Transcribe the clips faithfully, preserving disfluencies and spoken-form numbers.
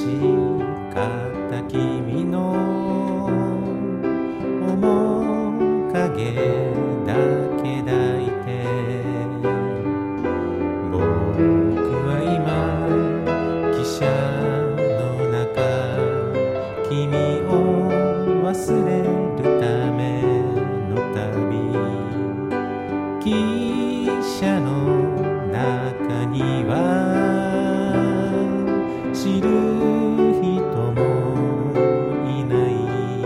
かった君の面影だけ抱いて、僕は今汽車の中、君を忘れるための旅。汽車の中には知る人もいない、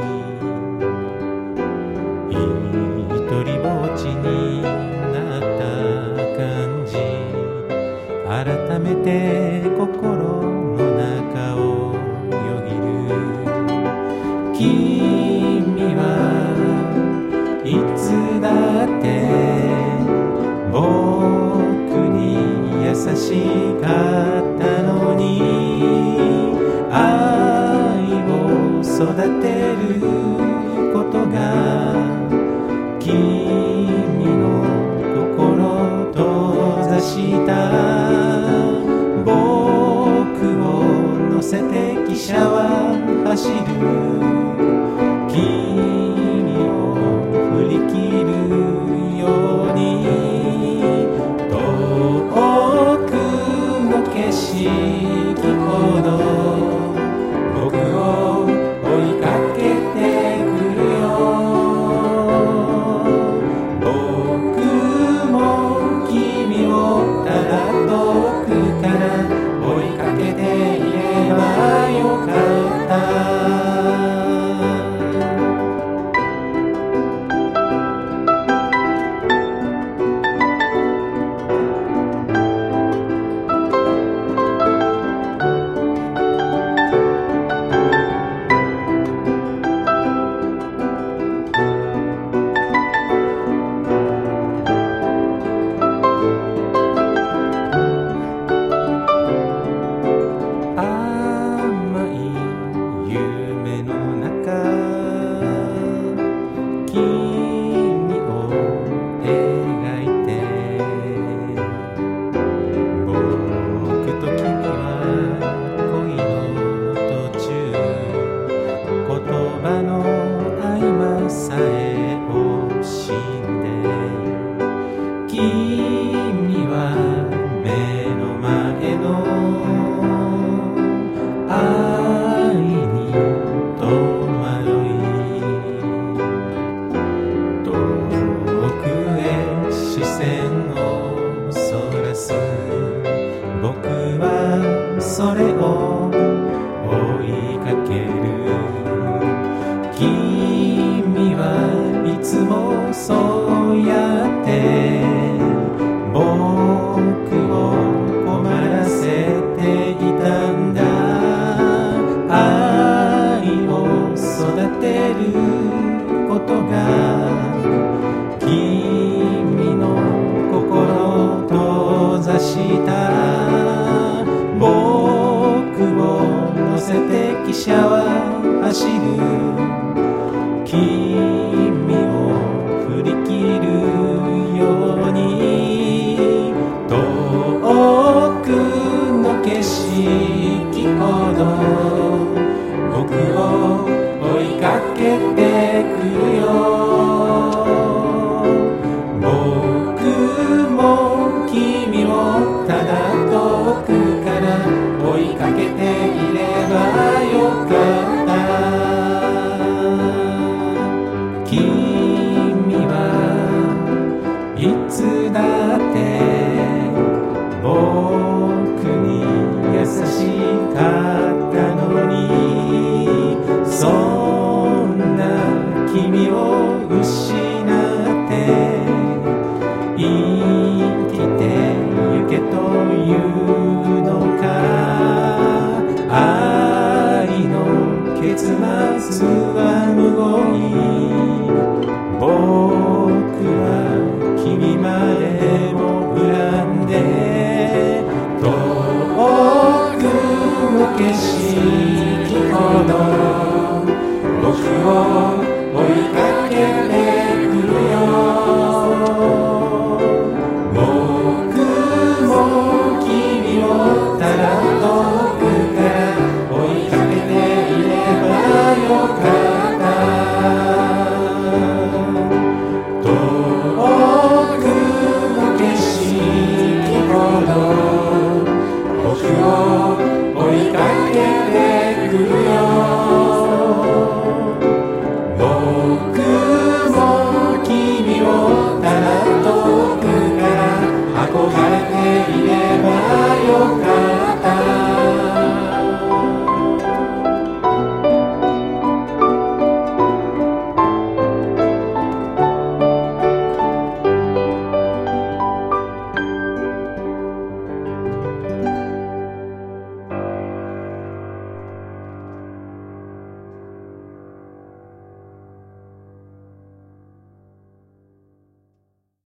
一人ぼっちになった感じ、改めて心の中をよぎる。君はいつだって僕に優しかったのに、愛を育てることが君の心を閉ざした。僕を乗せて汽車は走る。君を振り切るように遠くの景色ほど僕を追いかけてくるよ。僕も君をただ遠くから追いかけていればよかった。さえ惜しんで、君は目の前の愛に戸惑い、遠くへ視線をそらす。僕はそれを追いかける。君はいつもそうやって僕を困らせていたんだ。愛を育てることが君の心を閉ざした。僕を乗せて汽車は走る。君を振り切るように遠くの景色ほど僕を追いかけてくるよ。僕も君をただ遠くから追いかけていればよかった。君はいつだって僕に優しかったのに、そんな君を失って生きてゆけというのか。愛の結末はむごい。僕は君までも恨んで、遠くの景色ほど僕を